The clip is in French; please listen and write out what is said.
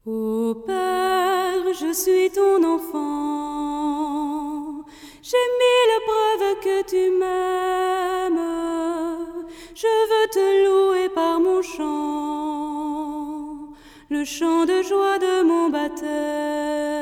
Ô Père, je suis ton enfant, j'ai mille preuves que tu m'aimes, je veux te louer par mon chant, le chant de joie de mon baptême.